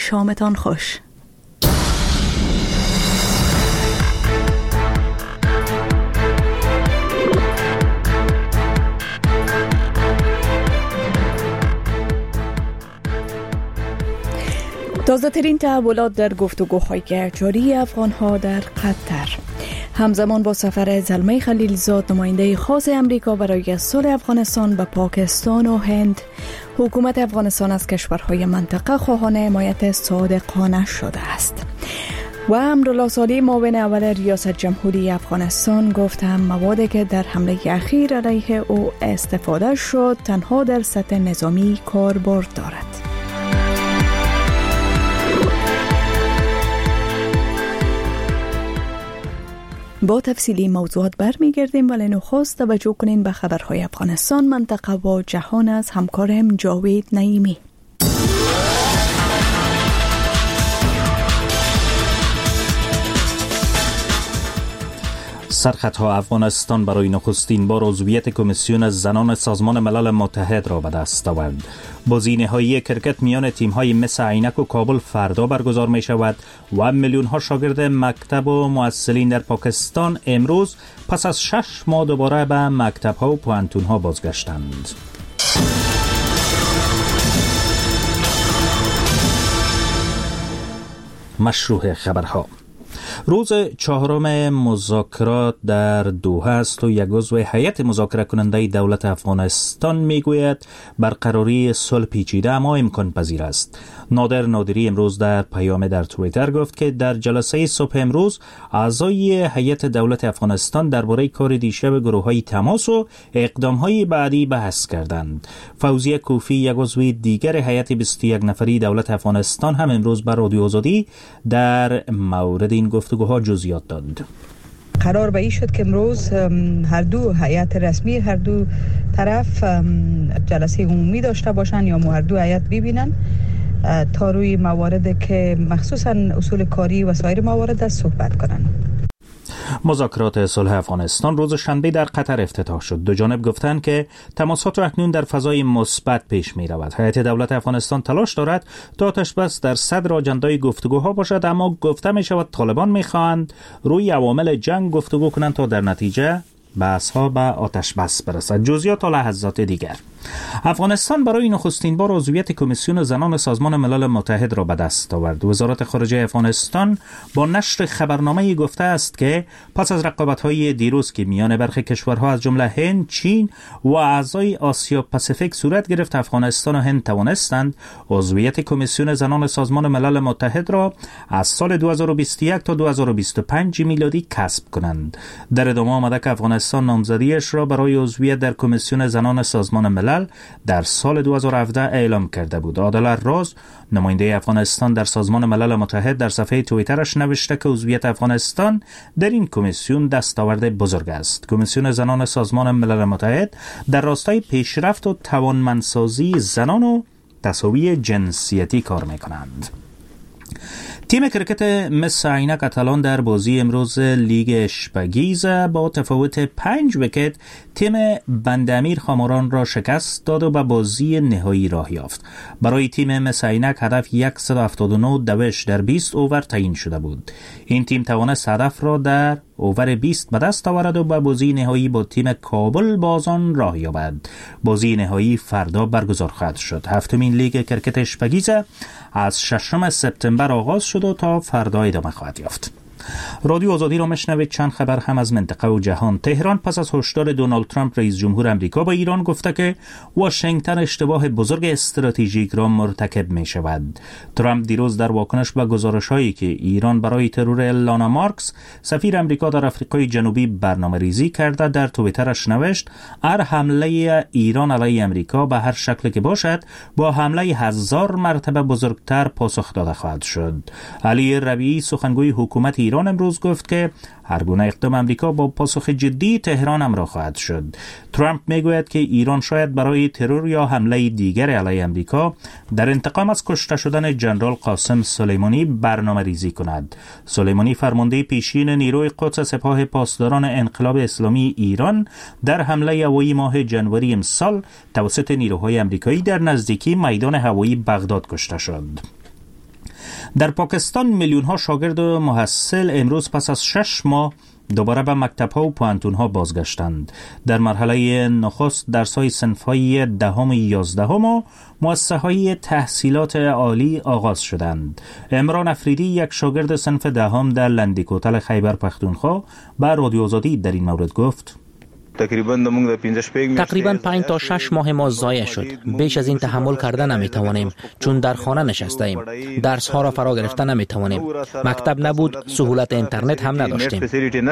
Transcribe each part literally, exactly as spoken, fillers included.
شامتان خوش. تازه ترین تحولات در گفتگوهای جاری افغانها در قطر. همزمان با سفر زلمه خلیلزاد نماینده خاص امریکا برای صلح افغانستان به پاکستان و هند، حکومت افغانستان از کشورهای منطقه خواهان حمایت صادقانه شده است. و امرالله صالح معاون اول ریاست جمهوری افغانستان گفت هم موادی که در حمله اخیر علیه او استفاده شد تنها در سطح نظامی کاربرد دارد. با تفصیلی موضوعات برمیگردیم، ولی نخست توجه کنین به خبرهای افغانستان، منطقه و جهان از همکارم جاوید نعیمی. سرخطها افغانستان برای نخستین بار عضویت کمیسیون زنان سازمان ملل متحد را به دست آورد. بازی نهایی کرکت میان تیم‌های مس عینک و کابل فردا برگزار می شود و میلیون‌ها شاگرد مکتب و معسلین در پاکستان امروز پس از شش ماه دوباره به مکتب‌ها و پوهنتون‌ها بازگشتند. مشروع خبرها. روز چهارم مذاکرات در دوحه است و یک عضو هیئت مذاکره کننده دولت افغانستان میگوید برقراری صلح پیچیده اما امکان پذیر است. نادر نادری امروز در پیام در توییتر گفت که در جلسه صبح امروز اعضای هیئت دولت افغانستان درباره کار دیشب گروه‌های تماس و اقدام‌های بعدی بحث کردند. فوزیه کوفی یک عضو دیگر هیئت بیست و یک نفری دولت افغانستان هم امروز بر رادیو آزادی در مورد این گفتگوها جزئیات داد. قرار به این شد که امروز هر دو هیئت رسمی هر دو طرف جلسه عمومی داشته باشند یا هر دو هیئت ببینن تا روی مواردی که مخصوصا اصول کاری و سایر موارد صحبت کنند. مذاکرات صلح افغانستان روز شنبه در قطر افتتاح شد. دو جانب گفتند که تماسات اکنون در فضای مثبت پیش می رود. هیئت دولت افغانستان تلاش دارد تا آتش بس در صدر آجندای گفتگوها باشد، اما گفته می شود طالبان می خواهند روی عوامل جنگ گفتگو کنند تا در نتیجه بحث‌ها به آتش بس برسد. جزئیات تا لحظات دیگر. افغانستان برای نخستین بار عضویت کمیسیون زنان سازمان ملل متحد را به دست آورد. وزارت خارجه افغانستان با نشر خبرنامه‌ای گفته است که پس از رقابت‌های دیروز که میان برخی کشورها از جمله هند، چین و اعضای آسیا پاسیفیک صورت گرفت، افغانستان و هند توانستند عضویت کمیسیون زنان سازمان ملل متحد را از سال دو هزار و بیست و یک تا دو هزار و بیست و پنج میلادی کسب کنند. در ادامه آمده که افغانستان نامزدیش را برای عضویت در کمیسیون زنان سازمان ملل در سال دو هزار و هفده اعلام کرده بود. عادل راز، نماینده افغانستان در سازمان ملل متحد، در صفحه توییترش نوشته که عضویت افغانستان در این کمیسیون دستاورد بزرگ است. کمیسیون زنان سازمان ملل متحد در راستای پیشرفت و توانمندسازی زنان و تساوی جنسیتی کار می‌کنند. تیم کرکت مس عینک اتلان در بازی امروز لیگ اشپگیز با تفاوت پنج ویکت تیم بندامیر خاموران را شکست داد و به بازی نهایی راه یافت. برای تیم مس عینک هدف صد و هفتاد و نه دوش در بیست اوور تعیین شده بود. این تیم توانست هدف را در اوور بیست به دست آورد و به بازی نهایی با تیم کابل بازان راه یابد. بازی نهایی فردا برگزار خواهد شد. هفتمین لیگ کرکت اشپگیز از ششم سپتامبر آغاز شد و تا فردا ادامه خواهد یافت. رادیو آزادی را میشنوید. چند خبر هم از منطقه و جهان. تهران پس از هشدار دونالد ترامپ رئیس جمهور آمریکا با ایران گفته که واشنگتن اشتباه بزرگ استراتژیک را مرتکب می شود. ترامپ دیروز در واکنش به گزارش‌هایی که ایران برای ترور ایلانا مارکس سفیر آمریکا در آفریقای جنوبی برنامه‌ریزی کرده در توییترش نوشت: هر حمله ایران علیه آمریکا به هر شکلی که باشد با حمله هزار مرتبه بزرگتر پاسخ داده خواهد شد. علی ربیعی سخنگوی حکومت ایران امروز گفت که هر گونه اقدام آمریکا با پاسخ جدی تهران همراه خواهد شد. ترامپ میگوید که ایران شاید برای ترور یا حمله دیگر علیه آمریکا در انتقام از کشته شدن جنرال قاسم سلیمانی برنامه ریزی کند. سلیمانی فرمانده پیشین نیروی قدس سپاه پاسداران انقلاب اسلامی ایران در حمله هوایی ماه جنوری امسال توسط نیروهای آمریکایی در نزدیکی میدان هوایی بغداد کشته شد. در پاکستان میلیون ها شاگرد و محصل امروز پس از شش ماه دوباره به مکتب ها و پوهنتون ها بازگشتند. در مرحله نخست درس های صنف های دهم و یازدهم و مؤسسه های تحصیلات عالی آغاز شدند. عمران افریدی، یک شاگرد صنف دهم در لندیکوتل خیبر پختونخوا، به رادیو آزادی در این مورد گفت: تقریباً پنج تا شش ماه ما ضایع شد. بیش از این تحمل کرده نمیتوانیم، چون در خانه نشسته ایم. درس ها را فرا گرفته نمیتوانیم. مکتب نبود، سهولت اینترنت هم نداشتیم.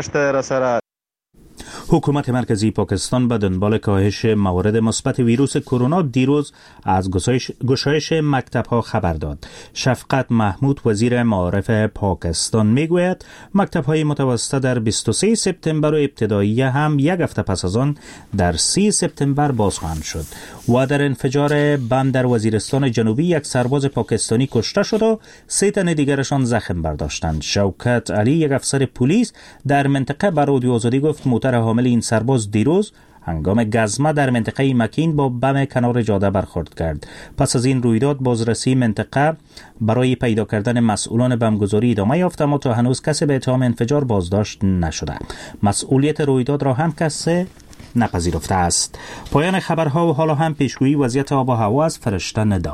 حکومت مرکزی پاکستان به دنبال کاهش موارد مثبت ویروس کرونا دیروز از گشایش مکتب‌ها خبر داد. شفقت محمود، وزیر معارف پاکستان، میگوید مکتب‌های متوسطه در بیست و سوم سپتامبر و ابتدایی هم یک هفته پس از آن در سوم سپتامبر باز خواهند شد. و در انفجار بم در وزیرستان جنوبی یک سرباز پاکستانی کشته شد و سه تن دیگرشان زخم برداشتند. شوکت علی، یک افسر پلیس در منطقه، به رادیو آزادی گفت موتر حامل این سرباز دیروز هنگام گزمه در منطقه مکین با بم کنار جاده برخورد کرد. پس از این رویداد بازرسی منطقه برای پیدا کردن مسئولان بمگذاری ادامه یافت، اما تا هنوز کسی به اتهام انفجار بازداشت نشده. مسئولیت رویداد را هم کسی نپذیرفته است. پایان خبرها و حالا هم پیشگویی وضعیت آب و هوا از فرشته ندا.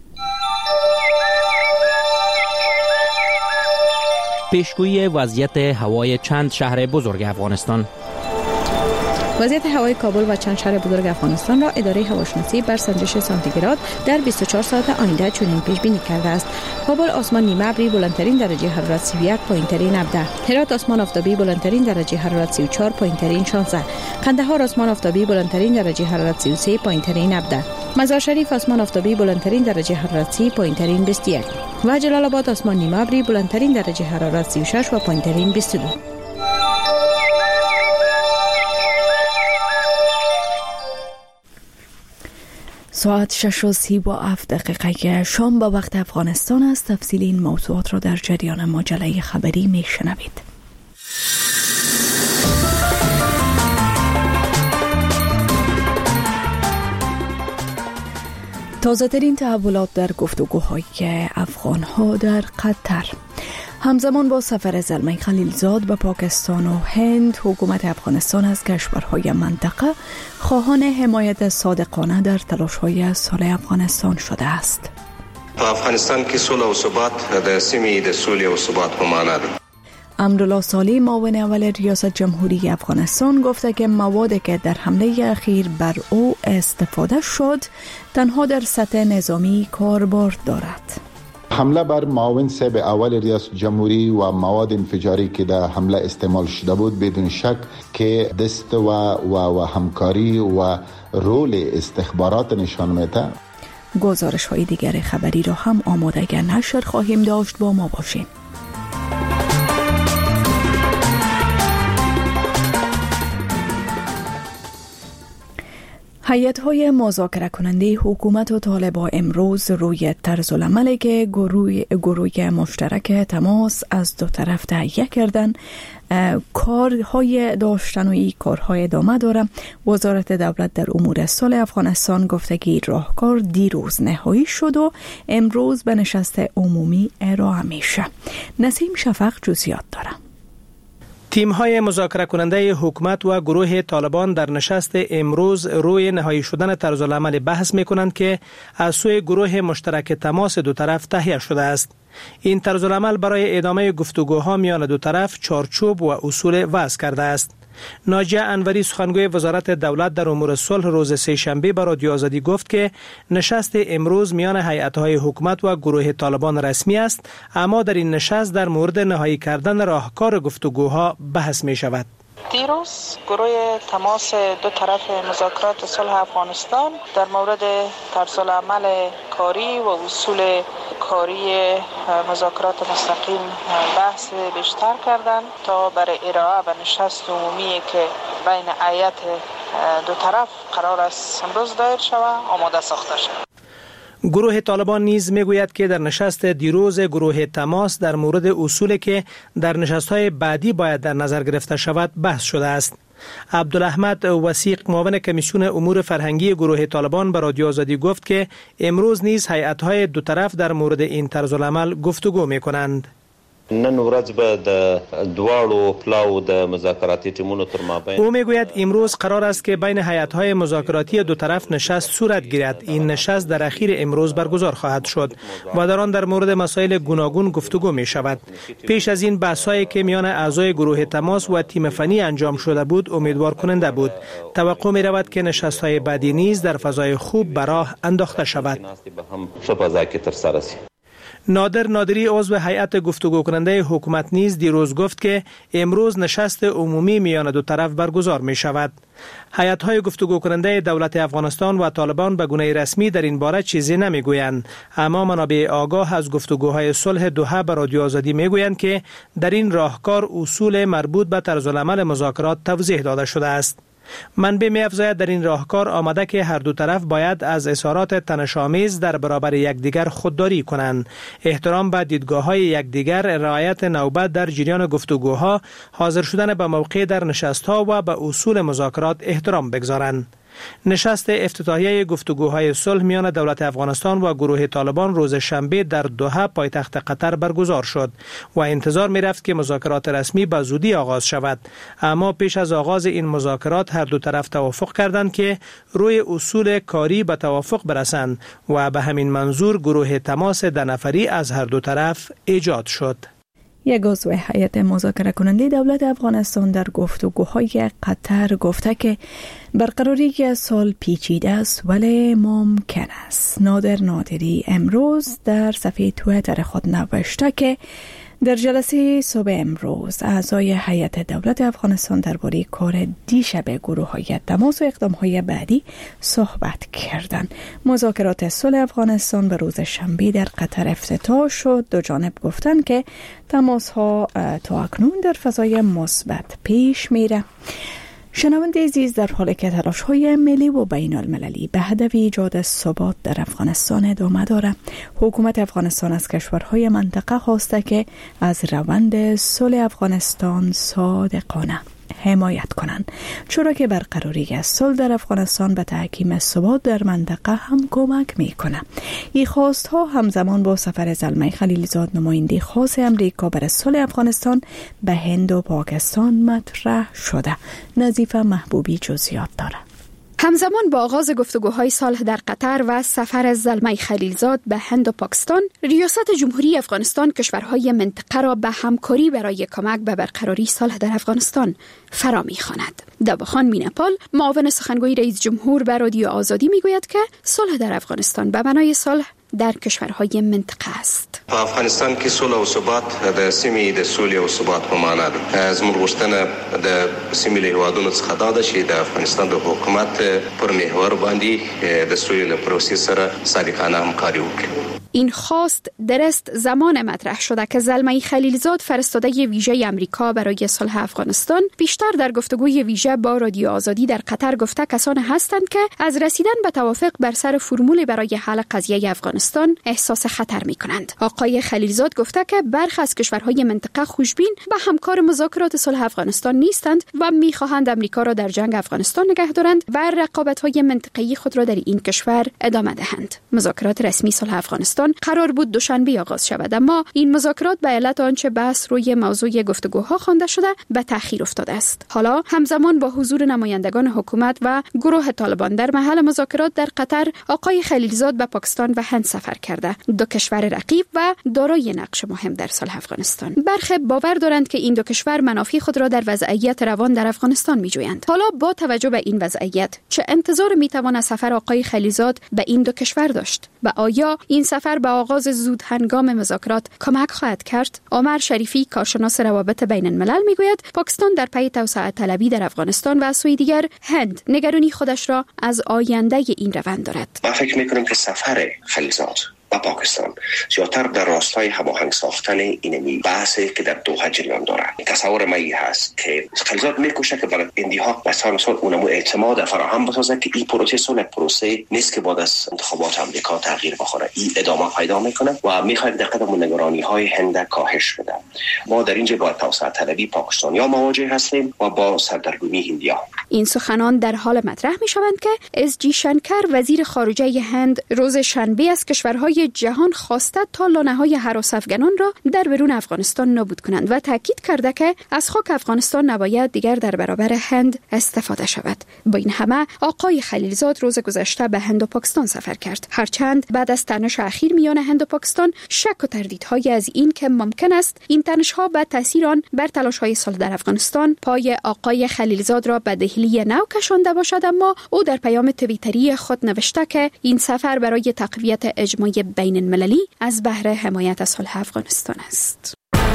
پیشگویی وضعیت هوای چند شهر بزرگ افغانستان. وضعیت هوای کابل و چند شهر بزرگ افغانستان را اداره هواشناسی بر سنجش سانتیگراد در بیست و چهار ساعت آینده چنین پیش بینی کرده است: کابل آسمان نیمه ابری، بلندترین درجه حرارت سی و یک، پایینترین هفده. هرات آسمان آفتابی، بلندترین درجه حرارت سی و چهار، پایینترین شانزده. قندهار آسمان آفتابی، بلندترین درجه حرارت سی و سه، پایینترین هفده. مزار شریف آسمان آفتابی، بلندترین درجه حرارت سی، پایینترین بیست و یک. و جلال آباد آسمان نیمه ابری، بلندترین درجه حرارت سی و شش و پایینترین بیست و دو. ساعت شش و سی و هفت دقیقه شام به وقت افغانستان است. تفصیل این موضوعات را در جریان مجله خبری می شنوید. تازه ترین تحولات در گفتگوهای افغان ها در قطر. همزمان با سفر زلمه خلیلزاد به پاکستان و هند، حکومت افغانستان از کشورهای منطقه خواهان حمایت صادقانه در تلاش‌های صلح افغانستان شده است. افغانستان کې صلح او ثبات د سیمې د صلح او ثبات په معنا ده. امرالله صالح، معاون اول ریاست جمهوری افغانستان، گفته که موادی که در حمله اخیر بر او استفاده شد تنها در سطح نظامی کاربرد دارد. حمله بر معاون صاحب اول ریاست جمهوری و مواد انفجاری که در حمله استعمال شده بود بدون شک که دست و, و, و همکاری و رول استخبارات نشان میده. گزارش های دیگر خبری را هم آماده نشر خواهیم داشت، با ما باشید. هیئت‌های مذاکره کننده حکومت و طالبان امروز روی طرز العملی که گروه گروه مشترک تماس از دو طرف تهیه کردن کارهای داشتن و این کارهای ادامه داره. وزارت دولت در امور صلح افغانستان گفته که این راهکار دیروز نهایی شد و امروز به نشست عمومی ارائه میشه. نسیم شفق جزئیات داره. تیم‌های مذاکره کننده حکومت و گروه طالبان در نشست امروز روی نهایی شدن طرز العمل بحث می‌کنند که از سوی گروه مشترک تماس دو طرف تهیه شده است. این طرز العمل برای ادامه گفتگوها میان دو طرف چارچوب و اصول وضع کرده است. ناجیه انوری، سخنگوی وزارت دولت در امور صلح، روز سه‌شنبه به رادیو آزادی گفت که نشست امروز میان هیئت‌های حکومت و گروه طالبان رسمی است، اما در این نشست در مورد نهایی کردن راهکار گفتگوها بحث می شود. دیروز گروه تماس دو طرف مذاکرات صلح افغانستان در مورد طرز العمل کاری و اصول کاری مذاکرات مستقیم بحث بیشتر کردند تا برای ارائه و نشست عمومی که بین هیئت دو طرف قرار است امروز دایر شود آماده ساخته شد. گروه طالبان نیز میگوید که در نشست دیروز گروه تماس در مورد اصولی که در نشست‌های بعدی باید در نظر گرفته شود بحث شده است. عبدالاحمد وثیق معاون کمیسیون امور فرهنگی گروه طالبان به رادیو آزادی گفت که امروز نیز هیئت‌های دو طرف در مورد این طرز العمل گفتگو می‌کنند. نن ورځ به د دواړو پلاو د مذاکراتی ټیمونو تر مابین او میگوید امروز قرار است که بین هیئت‌های مذاکراتی دو طرف نشست صورت گیرد. این نشست در اخیر امروز برگزار خواهد شد و در آن در مورد مسائل گوناگون گفتگو می شود. پیش از این بحث‌هایی که میان اعضای گروه تماس و تیم فنی انجام شده بود امیدوار کننده بود. توقع می رود که نشست‌های بعدی نیز در فضای خوب به راه انداخته شود. نادر نادری عضو هیئت گفتگو کننده حکومت نیز دیروز گفت که امروز نشست عمومی میان دو طرف برگزار می شود. هیئت‌های گفتگو کننده دولت افغانستان و طالبان به گونه رسمی در این باره چیزی نمی گویند، اما منابع آگاه از گفتگوهای صلح دوحه به رادیو آزادی می گویند که در این راهکار اصول مربوط به طرز العمل مذاکرات توضیح داده شده است. منبع می افزاید در این راهکار آمده که هر دو طرف باید از اظهارات تنش‌آمیز در برابر یکدیگر خودداری کنند، احترام به دیدگاه‌های یکدیگر، رعایت نوبت در جریان گفتگوها، حاضر شدن به موقع در نشست‌ها و به اصول مذاکرات احترام بگذارند. نشست افتتاحیه گفتگوهای صلح میان دولت افغانستان و گروه طالبان روز شنبه در دوحه پایتخت قطر برگزار شد و انتظار می رفت که مذاکرات رسمی به زودی آغاز شود، اما پیش از آغاز این مذاکرات هر دو طرف توافق کردند که روی اصول کاری به توافق برسند و به همین منظور گروه تماس ده نفری از هر دو طرف ایجاد شد. یک عضو هیئت مذاکره کننده دولت افغانستان در گفتگوهای قطر گفته که برقراری صلح پیچیده است ولی ممکن است. نادر نادری امروز در صفحه توییتر خود نوشته که در جلسه صبح امروز اعضای هیئت دولت افغانستان درباره کار دیشب گروه‌های تماس و اقدام‌های بعدی صحبت کردند. مذاکرات صلح افغانستان به روز شنبه در قطر افتتاح شد. دو جانب گفتند که تماس‌ها تا اکنون در فضای مثبت پیش میره. شنونده عزیز، در حالی که تلاش‌های ملی و بین المللی به هدف ایجاد ثبات در افغانستان ادامه دارد، حکومت افغانستان از کشورهای منطقه خواسته که از روند صلح افغانستان صادقانه حمایت کنند، چرا که برقراری صلح در افغانستان به تحکیم ثبات در منطقه هم کمک میکنه. این خواستها همزمان با سفر زلمه خلیلزاد نماینده خاص امریکا برای صلح افغانستان به هند و پاکستان مطرح شده. نظیفه محبوبی جزئیات داره. همزمان با آغاز گفتگوهای صلح در قطر و سفر زلمه خلیلزاد به هند و پاکستان، ریاست جمهوری افغانستان کشورهای منطقه را به همکاری برای کمک به برقراری صلح در افغانستان فرا می‌خواند. دباخان مینپال، معاون سخنگوی رئیس جمهور به رادیو آزادی میگوید که صلح در افغانستان به معنای صلح در کشورهای منطقه است. په افغانستان کې صلح او ثبات د سیمې د سولې او ثبات په معنا ده. زموږ غوښتنه د سیمې له هیوادونو څخه دا ده چې د افغانستان د حکومت پر محور باندې د سولې له پروسې سره صادقانه همکاري وکړي. این خواست درست زمان مطرح شده که زلمه خلیلزاد، فرستاده ویژه امریکا برای صلح افغانستان، بیشتر در گفتگوی ویژه با رادیو آزادی در قطر گفته کسانی هستند که از رسیدن به توافق بر سر فرمول برای حل قضیه افغانستان احساس خطر می کنند. آقای خلیلزاد گفته که برخی از کشورهای منطقه خوشبین به همکار مذاکرات صلح افغانستان نیستند و می خواهند امریکا را در جنگ افغانستان نگه دارند و رقابت‌های منطقه‌ای خود را در این کشور ادامه دهند. مذاکرات رسمی صلح افغانستان قرار بود دوشنبه آغاز شود، اما این مذاکرات به علت آنچه بحث روی موضوع گفتگوها خوانده شده به تأخیر افتاده است. حالا همزمان با حضور نمایندگان حکومت و گروه طالبان در محل مذاکرات در قطر، آقای خلیلزاد به پاکستان و هند سفر کرده، دو کشور رقیب و دارای نقش مهم در صلح افغانستان. برخی باور دارند که این دو کشور منافع خود را در وضعیت روان در افغانستان می‌جویند. حالا با توجه به این وضعیت، چه انتظار می‌تواند سفر آقای خلیلزاد به این دو کشور داشت و آیا این سفر به آغاز زود هنگام مذاکرات کمک خواهد کرد؟ عمر شریفی، کارشناس روابط بین الملل، میگوید پاکستان در پی توسعه طلبی در افغانستان و از سوی دیگر هند نگرانی خودش را از آینده این روند دارد. من فکر می‌کنم که سفر خلیلزاد و پاکستان زیادتر در راستای هماهنگ ساختن اینمی بحثی که در دوحه جریان داره. تصور من این هست که خلیلزاد میکوشه که برای اندیها و سال سال اونمو اعتماد فراهم بسازه که این پروسه سال پروسه نیست که بعد از انتخابات امریکا تغییر بخوره. این ادامه پیدا میکنه و میخواد در قدم نگرانی های هند کاهش بده. ما در اینجا با توسعه طلبی پاکستانیا مواجه هستیم و با سردرگمی هندیا. این سخنان در حال مطرح می شوند که اس جی شنکر وزیر خارجه هند روز شنبه از کشورهای جهان خواسته تا لانه‌های هراس افغانان را در بیرون افغانستان نابود کنند و تاکید کرده که از خاک افغانستان نباید دیگر در برابر هند استفاده شود. با این همه آقای خلیلزاد روز گذشته به هند و پاکستان سفر کرد، هرچند بعد از تنش اخیر میان هند و پاکستان شک و تردیدهای از این که ممکن است این تنش‌ها به تاثیر آن بر تلاش‌های صلح در افغانستان پای آقای خلیلزاد را به دهلی نو کشانده باشد، اما او در پیام توییتری خود نوشته که این سفر برای تقویت اجماع بین المللی از بهره حمایت از صلح افغانستان است.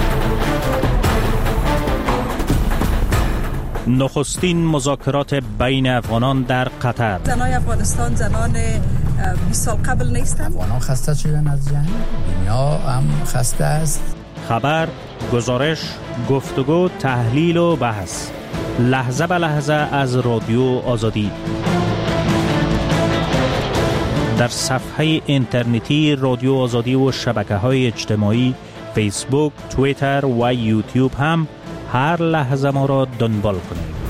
نخستین مذاکرات بین افغانان در قطر. زنای افغانستان زنان بیست سال قبل نیستند. افغانان خسته شدن از جنگ، دنیا هم خسته است. خبر، گزارش، گفتگو، تحلیل و بحث لحظه به لحظه از رادیو آزادی در صفحه اینترنتی رادیو آزادی و شبکه‌های اجتماعی فیسبوک، توییتر و یوتیوب هم هر لحظه ما را دنبال کنید.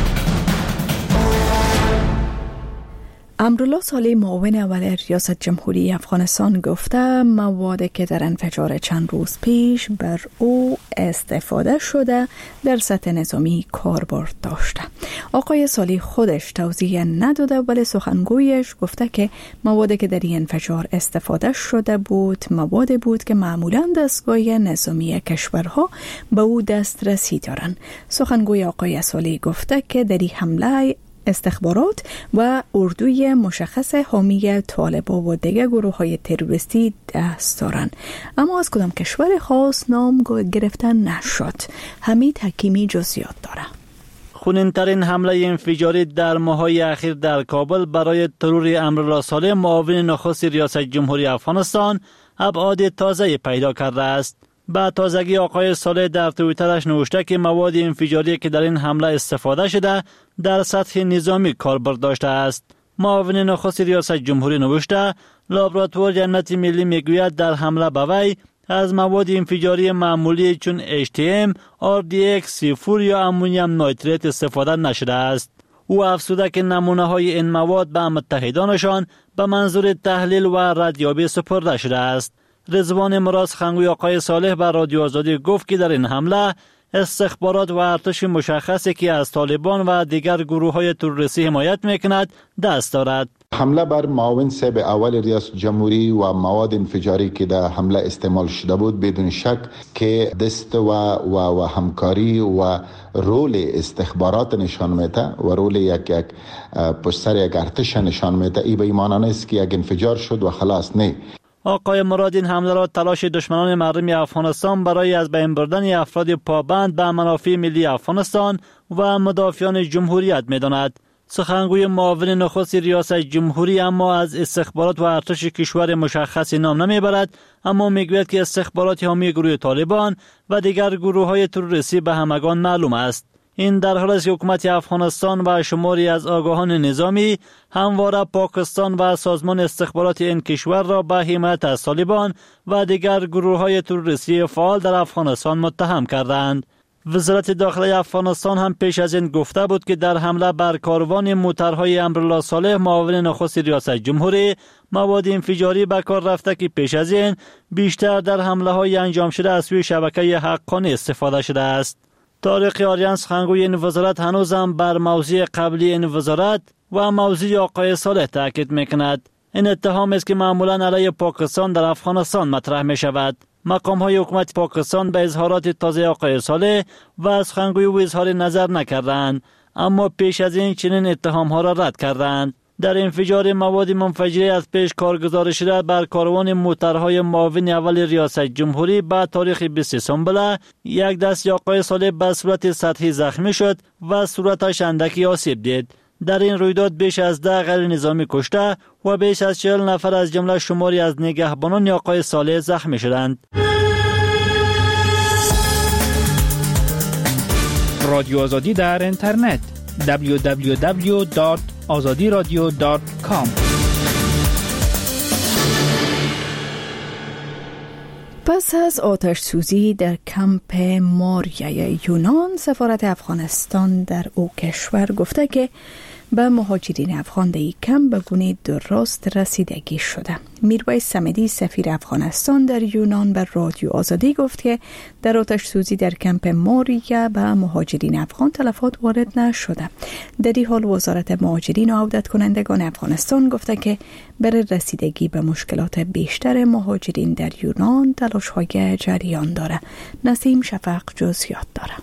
امرالله صالح معاون اول ریاست جمهوری افغانستان گفته موادی که در انفجار چند روز پیش بر او استفاده شده در سطح نظامی کاربرد داشته. آقای صالح خودش توضیح نداده، ولی سخنگویش گفته که موادی که در این انفجار استفاده شده بود موادی بود که معمولا دستگاه نظامی کشورها به او دسترسی دارند. سخنگوی آقای صالح گفته که در این حمله استخبارات و اردوی مشخص حامی طالبان و دیگر گروه های تروریستی دست دارند، اما از کدام کشور خاص نام گرفتن نشد. حمید حکیمی جزئیات داره. خونین‌ترین حمله انفجاری در ماه‌های اخیر در کابل برای ترور امرالله صالح معاون نخست ریاست جمهوری افغانستان ابعاد تازه پیدا کرده است. با تازگی آقای صالح در توییترش نوشته که مواد انفجاری که در این حمله استفاده شده در سطح نظامی کاربرد داشته است. معاون نخست ریاست جمهوری نوشته لابراتوار جنت ملی میگوید در حمله به وی از مواد انفجاری معمولی چون اچ تی ام، آر دی اکس، سی فور یا امونیم نیتریت استفاده نشده است. او افزوده که نمونه های این مواد به متحدانشان به منظور تحلیل و ردیابی سپرده شده است. رضوان مراد سخنگوی آقای صالح بر رادیو آزادی گفت که در این حمله استخبارات و ارتش مشخصی که از طالبان و دیگر گروه های تروریستی حمایت میکند دست دارد. حمله بر معاون صاحب اول ریاست جمهوری و مواد انفجاری که در حمله استعمال شده بود بدون شک که دست و, و, و همکاری و رول استخبارات نشان میده و رول یک یک پشت سر یک ارتش نشان میده. ای به ایمان است که یک انفجار شد و خلاص نه. آقای مراد این حمله را تلاش دشمنان مردم افغانستان برای از بین بردن افراد پابند به منافع ملی افغانستان و مدافعان جمهوریت می‌داند. سخنگوی معاون نخست ریاست جمهوری اما از استخبارات و ارتش کشور مشخصی نام نمیبرد، اما میگوید که استخبارات حامی گروه طالبان و دیگر گروه‌های تروریستی به همگان معلوم است. این در حالی است که حکومت افغانستان و شماری از آگاهان نظامی همواره پاکستان و سازمان استخبارات این کشور را به حمایت از طالبان و دیگر گروه‌های تروریستی فعال در افغانستان متهم کردند. وزارت داخلی افغانستان هم پیش از این گفته بود که در حمله بر کاروان موترهای امرالله صالح معاون نخست ریاست جمهوری مواد انفجاری به کار رفته که پیش از این بیشتر در حمله های انجام شده از سوی شبکه حقانی استفاده شده است. طارق آریان سخنگوی این وزارت هنوزم بر موضوع قبلی این وزارت و موضوع آقای صالح تاکید میکند. این اتهام است که معمولا علیه پاکستان در افغانستان مطرح می شود. مقام های حکومت پاکستان به اظهارات تازه آقای صالح و سخنگوی او اظهار نظر نکردند، اما پیش از این چنین اتهام ها را رد کردند. در انفجار مواد منفجره از پیش کارگزار شده بر کاروان موترهای معاون اول ریاست جمهوری با تاریخ بیست سامبله یک دست آقای صالح به صورت سطحی زخمی شد و صورتش اندکی آسیب دید. در این رویداد بیش از ده غیر نظامی کشته و بیش از چهل نفر از جمله شماری از نگهبانان آقای صالح زخمی شدند. رادیو آزادی در اینترنت دبلیو دبلیو دبلیو دات آزادی رادیو دات کام. پس از آتش سوزی در کمپ موریای یونان، سفارت افغانستان در او کشور گفته که به مهاجرین افغان در این کمپ به گونه درست رسیدگی شده. میرویس صمدی سفیر افغانستان در یونان به رادیو آزادی گفت که در آتش سوزی در کمپ موریا به مهاجرین افغان تلفات وارد نشده. در این حال وزارت مهاجرین و عودت کنندگان افغانستان گفته که برای رسیدگی به مشکلات بیشتر مهاجرین در یونان تلاش‌های جریان داره. نسیم شفق جزئیات داره.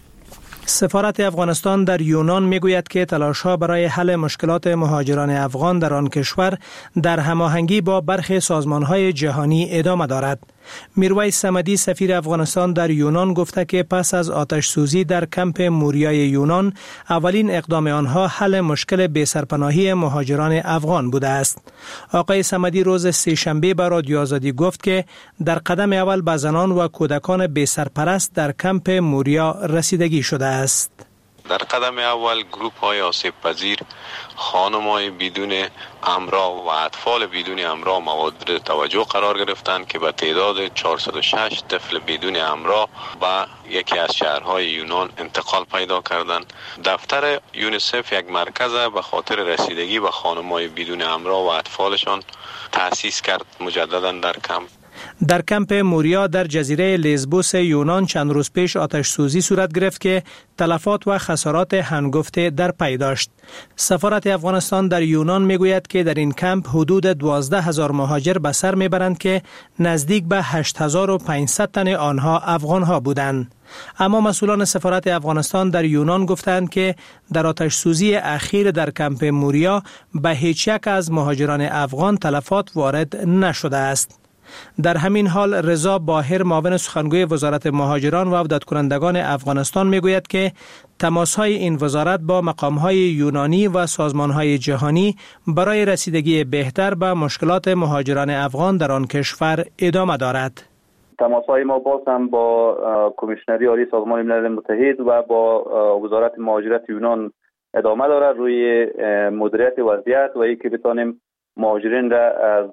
سفارت افغانستان در یونان میگوید که تلاش‌ها برای حل مشکلات مهاجران افغان در آن کشور در هماهنگی با برخی سازمان‌های جهانی ادامه دارد. میرویس صمدی سفیر افغانستان در یونان گفته که پس از آتش سوزی در کمپ موریای یونان، اولین اقدام آنها حل مشکل بی‌سرپناهی مهاجران افغان بوده است. آقای صمدی روز سه‌شنبه به رادیو آزادی گفت که در قدم اول به زنان و کودکان بی‌سرپرست در کمپ موریا رسیدگی شده است. در قدم اول گروپ های آسیب پذیر، خانم های بدون امرا و اطفال بدون امرا مورد توجه قرار گرفتند که به تعداد چهارصد و شش طفل بدون امرا و یکی از شهرهای یونان انتقال پیدا کردند. دفتر یونیسف یک مرکز به خاطر رسیدگی به خانم های بدون امرا و اطفالشان تأسیس کرد مجددا در کمپ. در کمپ موریا در جزیره لزبوس یونان چند روز پیش آتش سوزی صورت گرفت که تلفات و خسارات هنگفته در پی داشت. سفارت افغانستان در یونان میگوید که در این کمپ حدود دوازده هزار مهاجر به سر میبرند که نزدیک به هشت هزار و پانصد تن آنها افغان ها بودند. اما مسئولان سفارت افغانستان در یونان گفتند که در آتش سوزی اخیر در کمپ موریا به هیچ یک از مهاجران افغان تلفات وارد نشده است. در همین حال رضا باهر معاون سخنگوی وزارت مهاجران و عودت کنندگان افغانستان میگوید که تماس‌های این وزارت با مقام‌های یونانی و سازمان‌های جهانی برای رسیدگی بهتر به مشکلات مهاجران افغان در آن کشور ادامه دارد. تماس‌های ما باز هم با کمیشنری عالی سازمان ملل متحد و با وزارت مهاجرت یونان ادامه دارد روی مدیریت وضعیت و اینکه بتانیم مهاجرین را از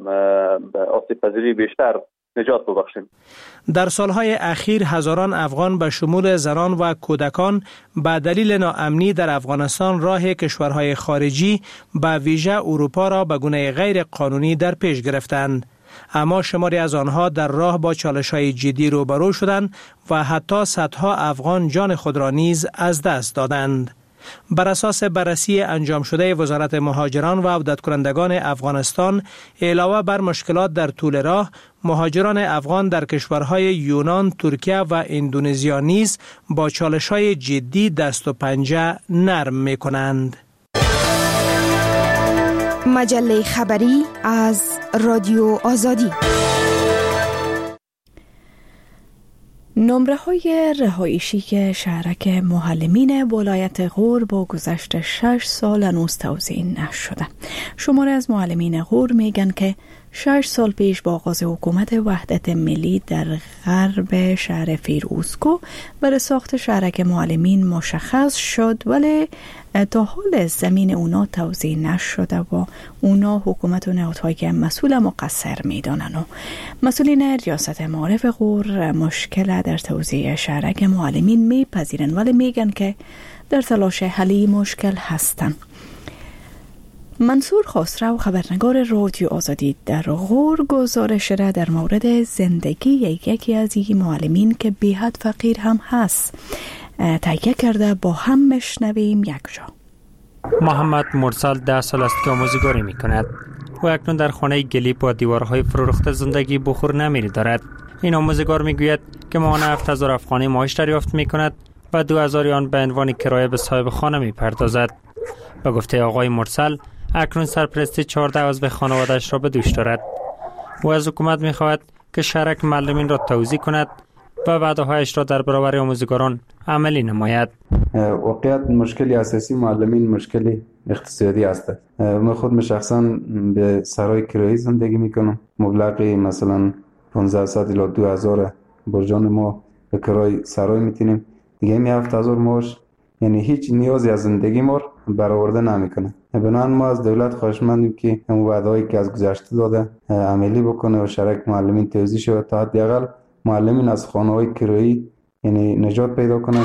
آسیب پذیری بیشتر نجات ببخشیم. در سالهای اخیر هزاران افغان به شمول زنان و کودکان به دلیل ناامنی در افغانستان راه کشورهای خارجی به ویژه اروپا را به گونه غیر قانونی در پیش گرفتند. اما شماری از آنها در راه با چالش‌های جدی روبرو شدند و حتی صدها افغان جان خود را نیز از دست دادند. بر اساس بررسی انجام شده وزارت مهاجران و عودت کنندگان افغانستان، علاوه بر مشکلات در طول راه، مهاجران افغان در کشورهای یونان، ترکیه و اندونزیا نیز با چالش‌های جدی دست و پنجه نرم می‌کنند. مجله خبری از رادیو آزادی. نمره های رهایشی شهرک معلمین ولایت غور با گذشت شش سال هنوز توزیع نشده. شماره از معلمین غور میگن که شش سال پیش با آغاز حکومت وحدت ملی در غرب شهر فیروزکو برای ساخت شهرک معلمین مشخص شد، ولی تا حال زمین اونا توزیع نشده و اونا حکومت و نهادهای مسئول مقصر میدانن و مسئولین ریاست معارف غور مشکل در توزیع شهرک معلمین میپذیرن، ولی میگن که در تلاش حلی مشکل هستن. منصور خسرو خبرنگار رادیو آزادی در غور گزارش را در مورد زندگی یکی از این معلمین که بی‌حد فقیر هم هست تهیه کرده، با هم بشنویم یک جا. محمد مرسل ده سال است که آموزگاری می کند. او اکنون در خانه گلی با دیوارهای فرورخته زندگی بخور نمیری دارد. این آموزگار می گوید که ماهانه هفت هزار افغانی معاش دریافت می کند و دو هزار آن به عنوان کرایه به صاحب خانه می پردازد. به گفته آقای مرسل اکنون سرپرستی چهارده عضو خانواده‌اش را به دوش دارد. او از حکومت می خواهد که شهرک معلمین را توزیع کند و وعده‌هایش را در برابر آموزگاران عملی نماید. واقعیت مشکلی اساسی معلمین مشکل اقتصادی است. من خود شخصا به سرای کرایی زندگی میکنم. مبلغی مثلا پانزده صد الی دو هزار برجان ما به کرای سرای میتونیم. دیگه می هفت هزار ماش یعنی هیچ نیازی از زندگی ما برآورده نمیکنه. بنابراین ما از دولت خواهشمندیم که اون وعده‌ای که از گذشته داده عملی بکنه و شرک معلمین توزیع شود تا حداقل معلمین از خانه‌های کرایی یعنی نجات پیدا کنند.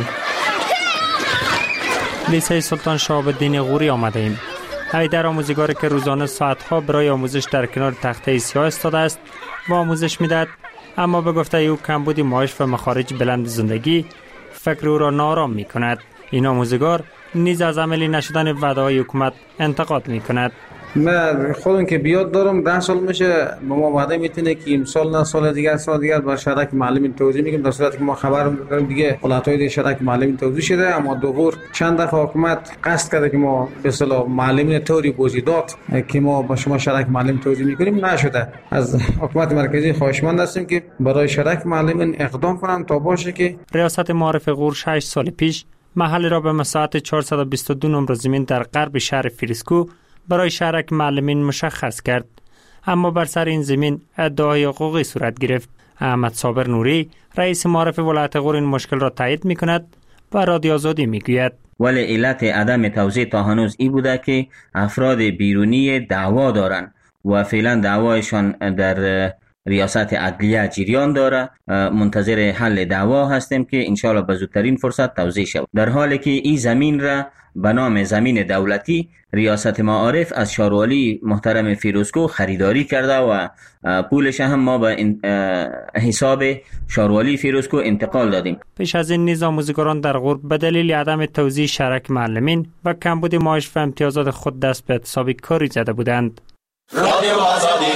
لیسه سلطان شهاب الدین غوری آمده ایم. حیدر آموزگاری که روزانه ساعتها برای آموزش در کنار تخته سیاه استاده است و آموزش میدهد، اما به گفته او کمبود معاش و مخارج بلند زندگی فکر او را نارام می کند. این آموزگار نیز از عملی نشدن وعده‌های حکومت انتقاد می کند. من خودم که بیاد دارم ده سال میشه به ما وعده میتونه که امسال نه سال دیگر سال دیگر با شرک معلمین توزیع میگیم، در صورتی که ما خبر داریم دیگه حالتهای دیگه شرک معلمین توزیع شده، اما دوباره چند دفعه حکومت قصد کرده که ما به اصطلاح معلمین طوری بوزیدات که ما با شما شرک معلم توزیع میکنیم نشده. از حکومت مرکزی خواهشمند هستیم که برای شرک معلمین اقدام کنن تا باشه که ریاست معارف غور شش سال پیش محل را به مساحت چهارصد و بیست و دو نمره زمین در غرب شهر فریسکو برای شرک معلمین مشخص کرد، اما بر سر این زمین ادعای حقوقی صورت گرفت. احمد صابر نوری رئیس معارف ولایت غور این مشکل را تایید می کند و رادیو آزادی می گوید. ولی علت عدم توزیع تا هنوز این بوده که افراد بیرونی دعوا دارن و فعلا دعوایشان در ریاست عدلیه جریان داره. منتظر حل دعوا هستیم که انشالله به زودترین فرصت توزیع شود، در حالی که این زمین را به نام زمین دولتی ریاست معارف از شاروالی محترم فیروزکو خریداری کرده و پولش هم ما به حساب شاروالی فیروزکو انتقال دادیم. پیش از این نیز آموزگاران در غور به دلیل عدم توزیع شرک معلمین و کمبود معاش و امتیازات خود دست به اعتصاب کاری زده بودند. رادیو آزادی.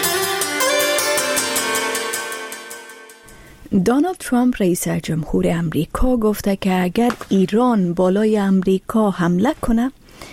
دونالد ترامپ رئیس جمهور امریکا گفته که اگر ایران بالای امریکا حمله کنه،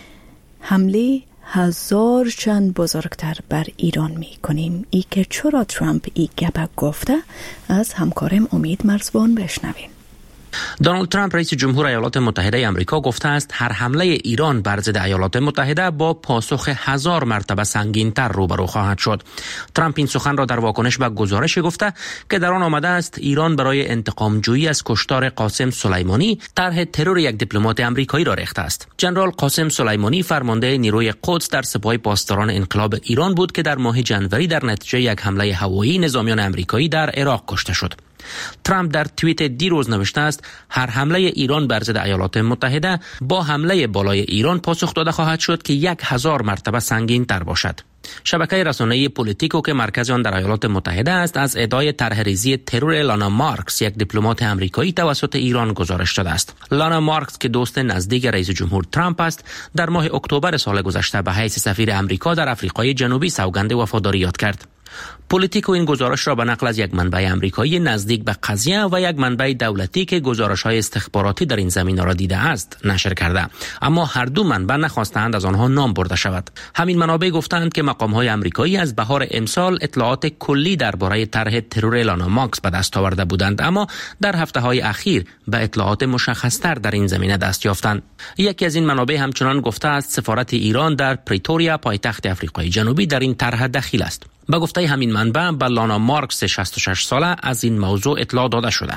حمله هزار چند بزرگتر بر ایران می کنیم. ای که چرا ترامپ ای گپ گفته، از همکارم امید مرزبان بشنویم. دونالد ترامپ رئیس جمهور ایالات متحده آمریکا گفته است هر حمله ایران بر ضد ایالات متحده با پاسخ هزار مرتبه سنگین‌تر روبرو خواهد شد. ترامپ این سخن را در واکنش به گزارش گفته که در آن آمده است ایران برای انتقام جویی از کشتار قاسم سلیمانی طرح ترور یک دیپلمات آمریکایی را ریخته است. ژنرال قاسم سلیمانی فرمانده نیروی قدس در سپاه پاسداران انقلاب ایران بود که در ماه ژانویه در نتیجه یک حمله هوایی نظامیان آمریکایی در عراق کشته شد. ترامپ در توییت دیروز نوشته است هر حمله ایران بر ضد ایالات متحده با حمله بالای ایران پاسخ داده خواهد شد که یک هزار مرتبه سنگین تر باشد. شبکه رسانه‌ای پولیتیکو که مرکز آن در ایالات متحده است از ادعای طرح ریزی ترور لانا مارکس یک دیپلمات آمریکایی توسط ایران گزارش داده است. لانا مارکس که دوست نزدیک رئیس جمهور ترامپ است، در ماه اکتبر سال گذشته به حیث سفیر آمریکا در آفریقای جنوبی سوگند وفاداری یاد کرد. پولیتیکو این گزارش را به نقل از یک منبع آمریکایی نزدیک به قضیه و یک منبع دولتی که گزارش‌های استخباراتی در این زمینه را دیده است نشر کرده، اما هر دو منبع نخواستند از آنها نام برده شود. همین منابع گفتند که مقام‌های آمریکایی از بهار امسال اطلاعات کلی درباره طرح ترور لانا مارکس به دست آورده بودند، اما در هفته‌های اخیر به اطلاعات مشخص‌تر در این زمینه دست یافتند. یکی از این منابع همچنان گفته است سفارت ایران در پریتوریا پایتخت آفریقای جنوبی در این طرح دخیل است. با گفته همین منبع به لانا مارکس شصت و شش ساله از این موضوع اطلاع داده شده.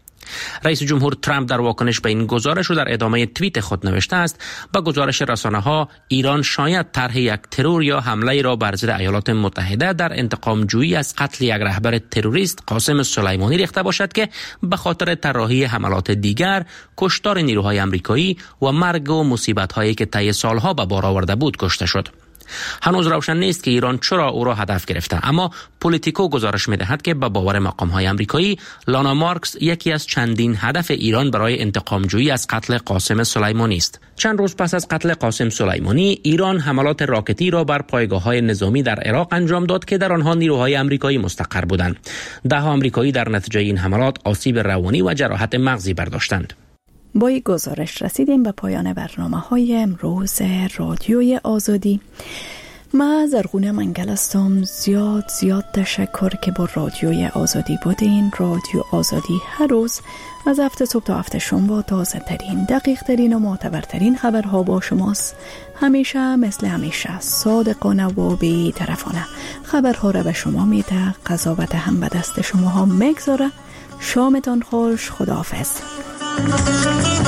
رئیس جمهور ترامپ در واکنش به این گزارش و در ادامه توییت خود نوشته است با گزارش رسانه‌ها ایران شاید طرح یک ترور یا حمله را بر ضد ایالات متحده در انتقام جویی از قتل یک رهبر تروریست قاسم سلیمانی ریخته باشد که به خاطر طراحی حملات دیگر، کشتار نیروهای آمریکایی و مرگ و مصیبت‌هایی که طی سالها به بار آورده بود کشته شد. هنوز روشن نیست که ایران چرا او را هدف گرفته، اما پولیتیکو گزارش می‌دهد که با باور مقام‌های آمریکایی لانا مارکس یکی از چندین هدف ایران برای انتقام‌جویی از قتل قاسم سلیمانی است. چند روز پس از قتل قاسم سلیمانی، ایران حملات راکتی را بر پایگاه‌های نظامی در عراق انجام داد که در آنها نیروهای آمریکایی مستقر بودند. ده آمریکایی در نتیجه این حملات آسیب روانی و جراحت مغزی برداشتند. با این گزارش رسیدیم به پایان برنامه های امروز رادیوی آزادی. ما زرغونه منگل هستم. زیاد زیاد تشکر که با رادیوی آزادی بودین. رادیو آزادی هر روز از هفته صبح تا هفته شنبه با تازه ترین، دقیق ترین و معتبرترین خبرها با شماست. همیشه مثل همیشه صادقانه و بی طرفانه خبرها را به شما میده. قضاوت هم به دست شما ها میگذاره. شامتان خوش. خداحافظ.